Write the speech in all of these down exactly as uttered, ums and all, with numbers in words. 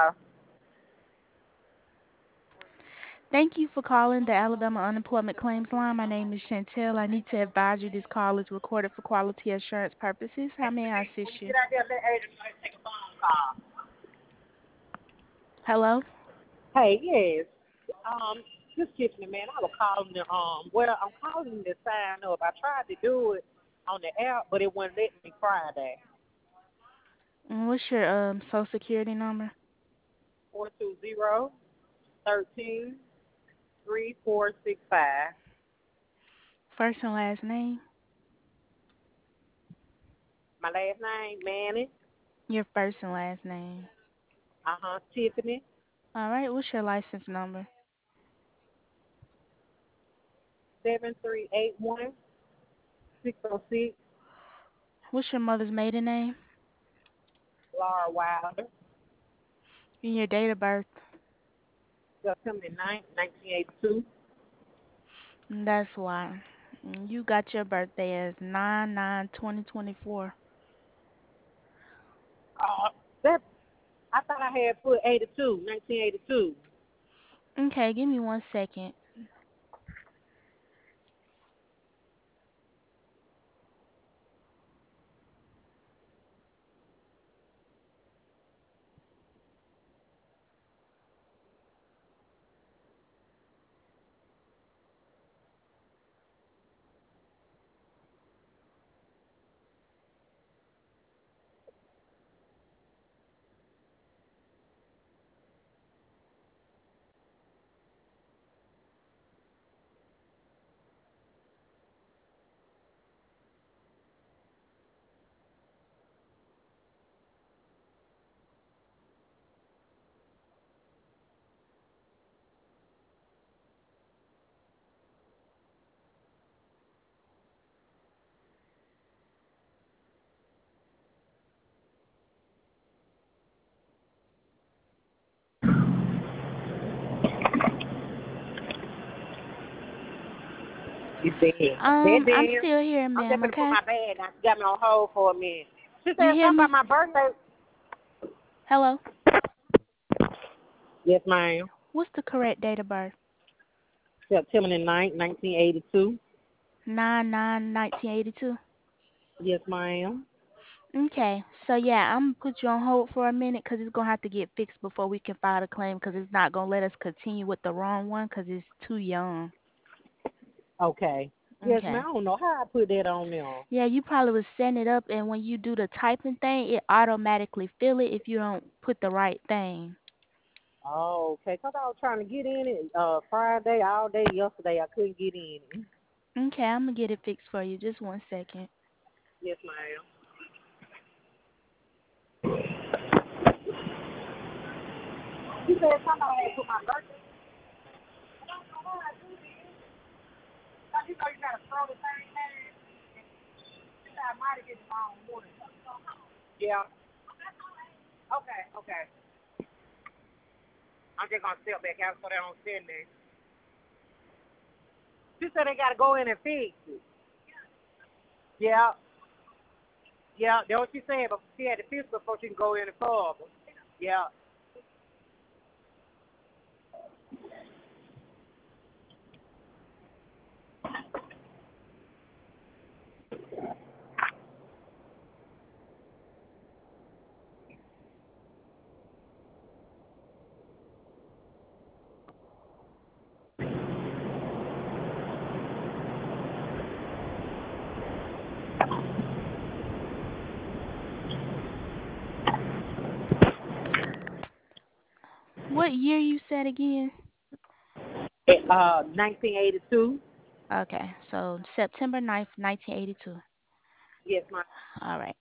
Thank you for calling the Alabama Unemployment Claims Line. My name is Chantel. I need to advise you this call is recorded for quality assurance purposes. How may I assist you? Hello? Hey, yes. Um, this Tiffany, man, I was calling the um. Well, I'm calling to sign up. I tried to do it on the app, but it wouldn't let me Friday. Mm, What's your um social security number? Four two zero thirteen three four six five. First and last name? My last name Manning. Your first and last name. Uh huh. Tiffany. All right, what's your license number? Seven three eight one six zero six. What's your mother's maiden name? Laura Wilder. And your date of birth? September ninth, nineteen eighty two. Mm, That's why. Mm, You got your birthday as nine nine twenty twenty four. Uh, that I thought I had put eighty two, nineteen eighty two. Okay, give me one second. You dead. That Um, I'm damn. still here, I'm just ma'am, gonna put okay? my bag down. She got me on hold for a minute. She You said hear something me? about my birthday. Hello? Yes, ma'am. What's the correct date of birth? September the ninth, nineteen eighty two. nine nine nineteen eighty two. Yes, ma'am. Okay, so yeah, I'm gonna put you on hold for a minute because it's gonna have to get fixed before we can file the claim because it's not gonna let us continue with the wrong one because it's too young. Okay. Yes, ma'am. Okay. I don't know how I put that on there. Yeah, you probably was setting it up, and when you do the typing thing, it automatically fill it if you don't put the right thing. Oh, okay. Cause I was trying to get in it uh Friday all day yesterday. I couldn't get in it. Okay, I'm gonna get it fixed for you. Just one second. Yes, ma'am. She said something I had to put my birthday. I don't know how I do this. Cause you know you gotta throw the thing in. She said I might have get the wrong one. Yeah. Okay. Okay. I'm just gonna step back out so they don't send me. She said they gotta go in and fix it. Yeah. Yeah, that's what she said, but she had to fix it before she can go in and cover. Yeah. What year you said again? Uh, nineteen eighty-two. Okay, so September ninth, nineteen eighty-two. Yes, my. All right.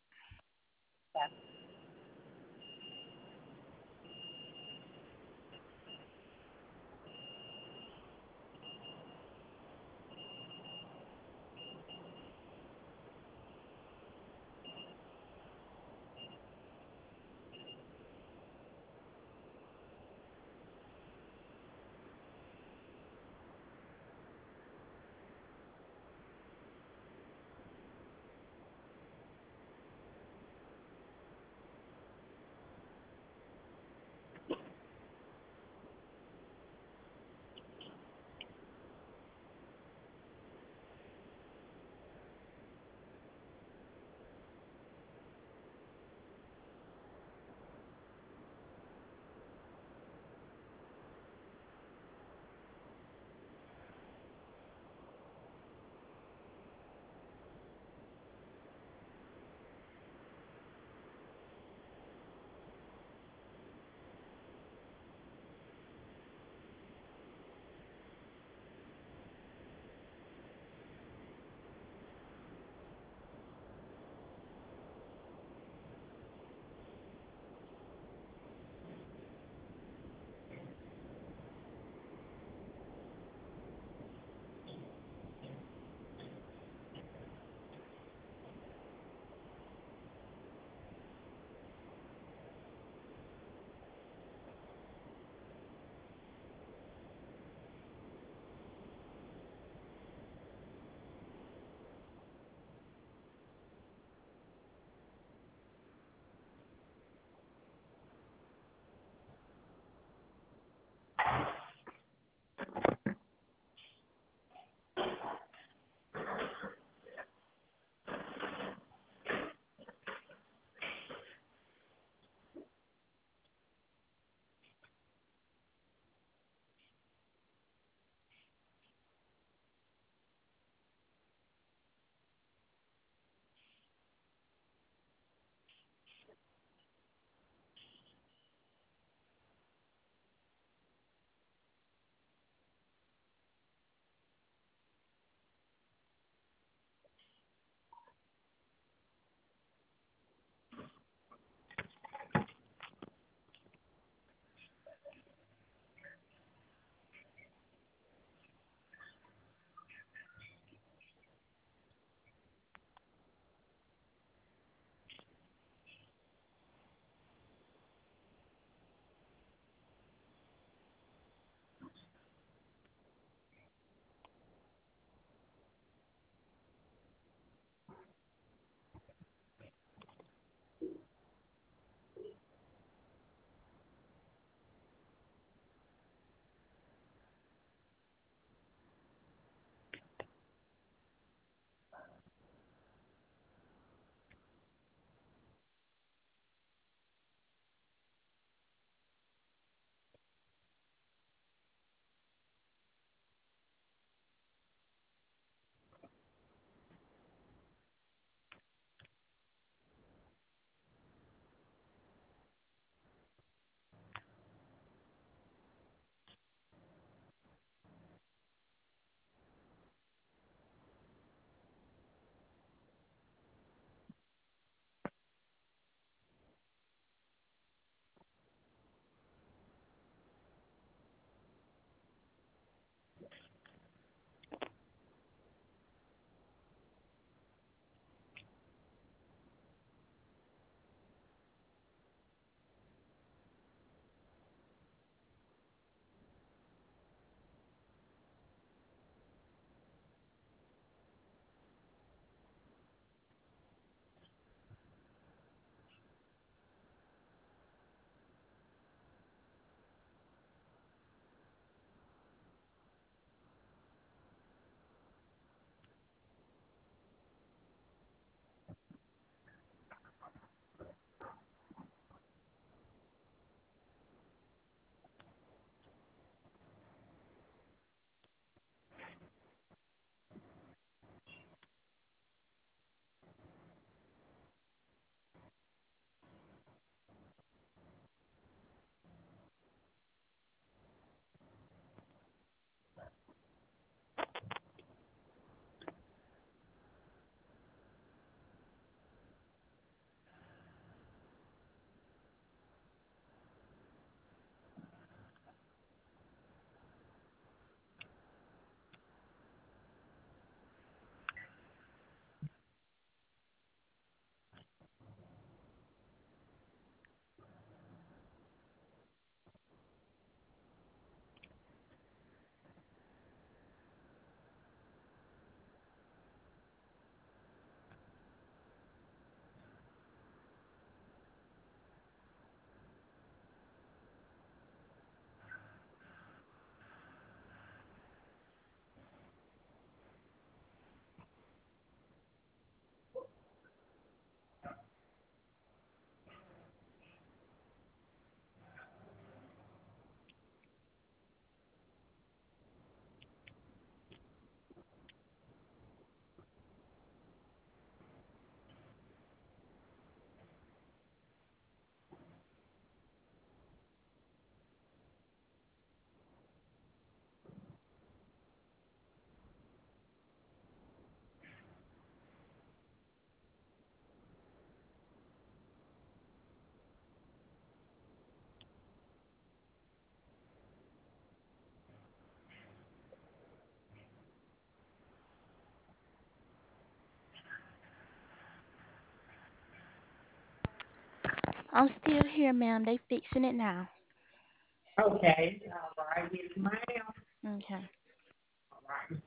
I'm still here, ma'am. They fixing it now. Okay. All right. Yes, ma'am. Okay. All right.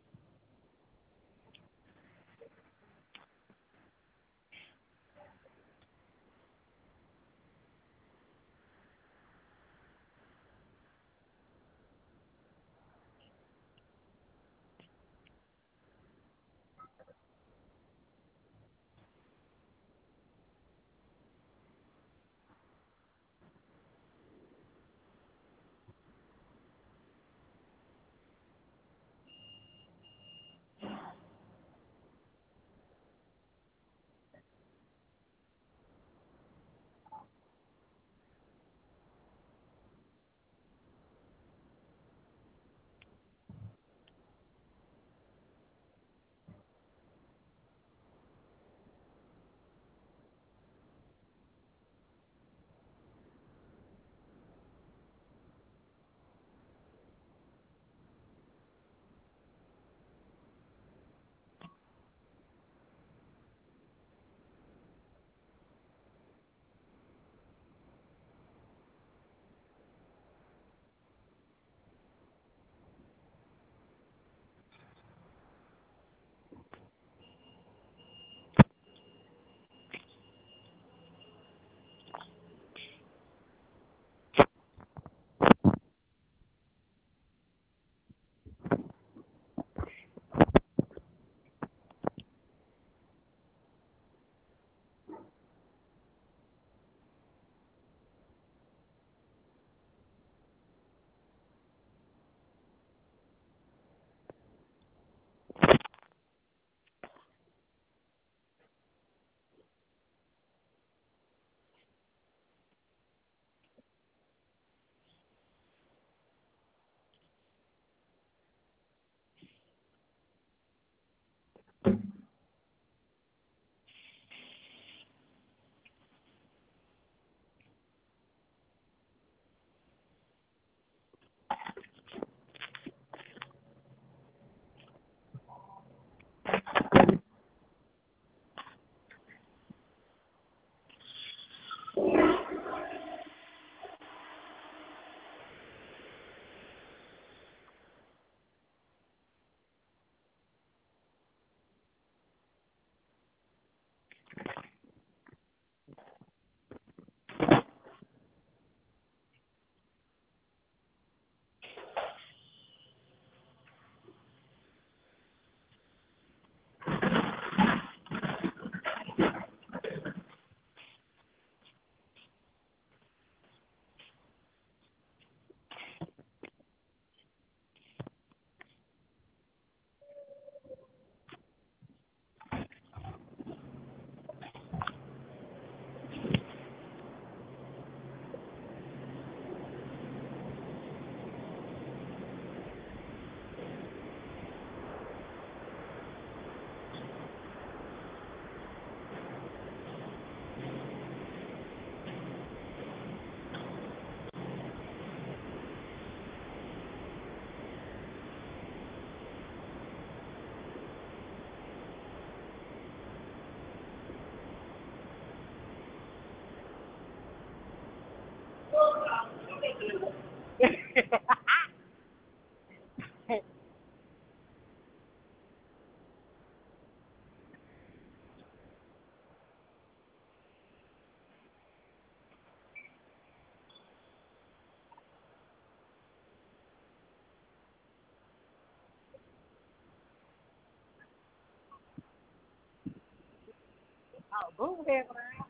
Oh, boo head around.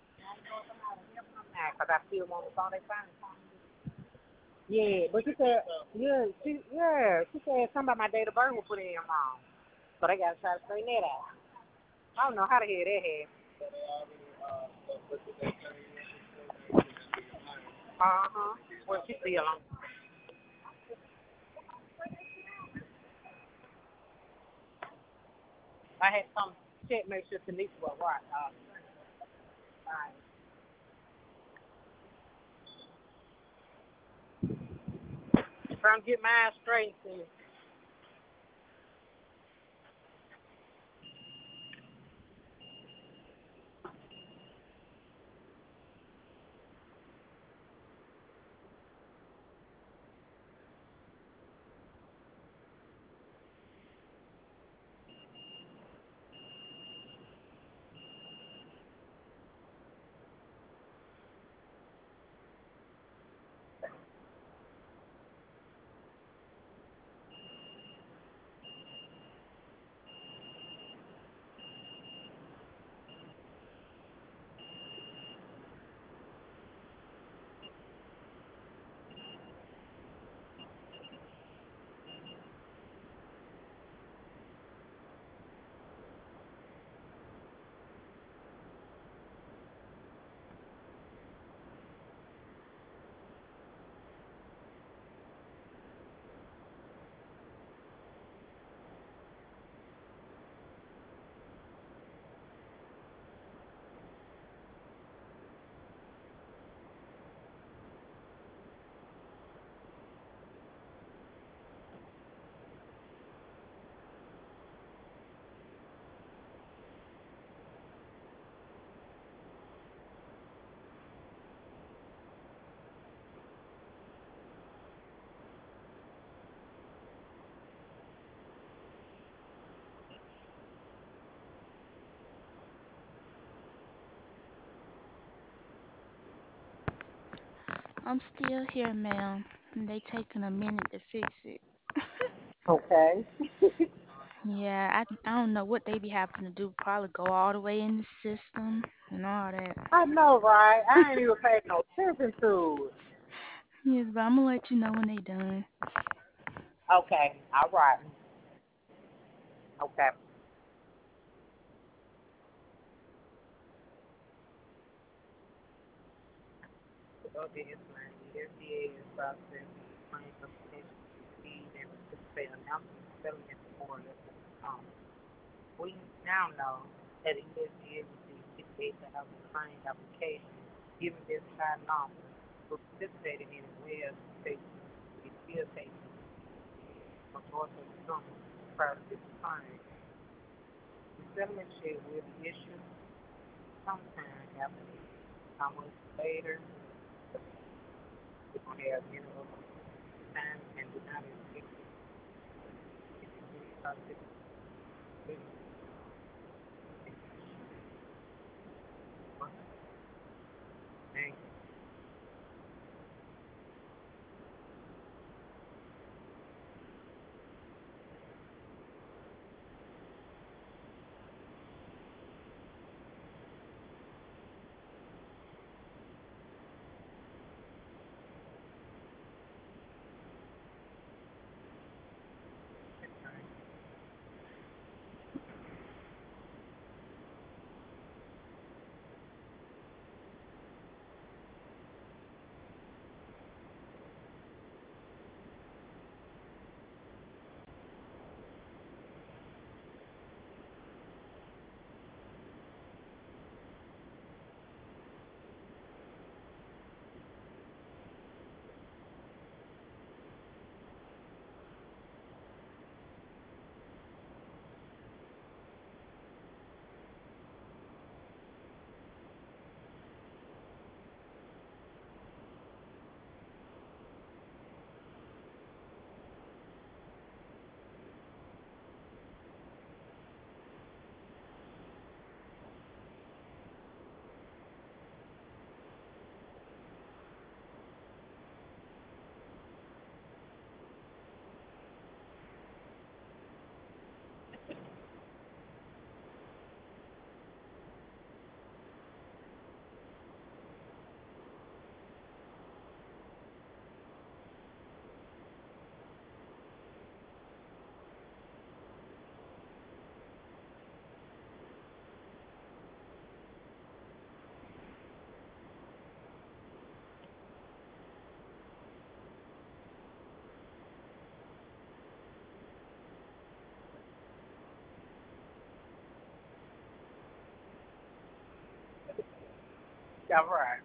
Because I still want to call they fine. Yeah, but she said, yeah, she, yeah, she said something about my date of birth was put in wrong. So they got to try to straighten that out. I don't know how the hell that happened. Uh-huh. Well, she still on. I had some check, make sure Tanisha was right. Uh, all right. Trying to get mine straight. And I'm still here, ma'am. And they taking a minute to fix it. Okay. Yeah, I I don't know what they be having to do. Probably go all the way in the system and all that. I know, right? I ain't even paid no attention to it. Yes, but I'm gonna let you know when they done. Okay. All right. Okay. Okay, it's fine. The F D A is processing claim application received and participate announcement settlement for the um, we now know that the U S D A received fifty-eight thousand claim applications, given this high number, who participated in it well state is still taking for north of the summer prior to this claim. The settlement check will be issued sometime after this. How much later, we don't have any other time and do not expect it to be processed. Thank you. All right.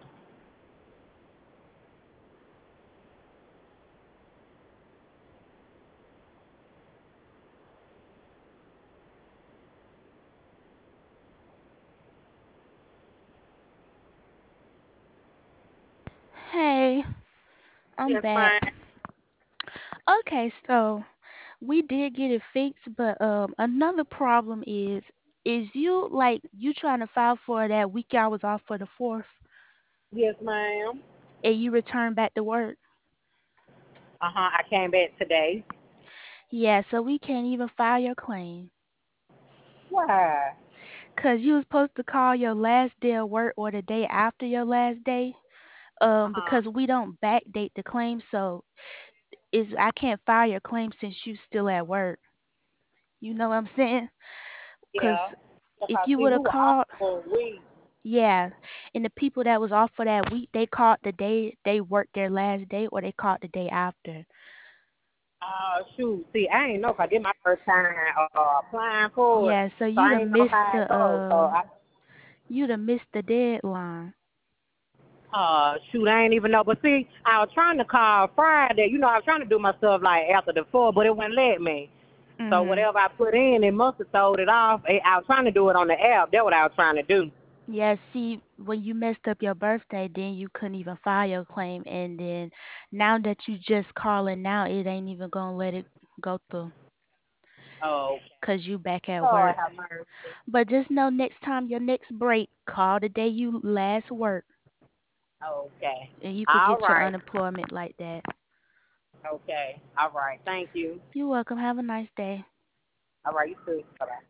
Hey, I'm Yes, back. ma'am. Okay, so we did get it fixed, but um, another problem is is you like you trying to file for that week I was off for the fourth, Yes, ma'am. and you return back to work. Uh huh. I came back today. Yeah, so we can't even file your claim. Why? Cause you was supposed to call your last day of work or the day after your last day. Uh Um, huh. because we don't backdate the claim, so is I can't file your claim since you still at work. You know what I'm saying? Cause Yeah. if Because you see, would we have were off called, for a week. yeah, and the people that was off for that week, they called the day they worked their last day, or they called the day after. Uh, shoot. See, I ain't know 'cause this my first time uh, applying for it, Yeah, so so you'd I have ain't know missed how it the goes. So uh, I, you'd have missed the deadline. uh, shoot, I ain't even know. But see, I was trying to call Friday. You know, I was trying to do my stuff like after the four, but it wouldn't let me. So Mhm. whatever I put in, it must have throwed it off. I I was trying to do it on the app. That's what I was trying to do. Yeah, see, when you messed up your birthday, then you couldn't even file your claim, and then now that you just calling now, it ain't even gonna let it go through, Oh, okay. cause you back at Lord work. have mercy. But just know next time your next break, call the day you last work. Okay. and you could All get your right. unemployment like that. Okay. All right. Thank you. You're welcome. Have a nice day. All right. You too. Bye bye.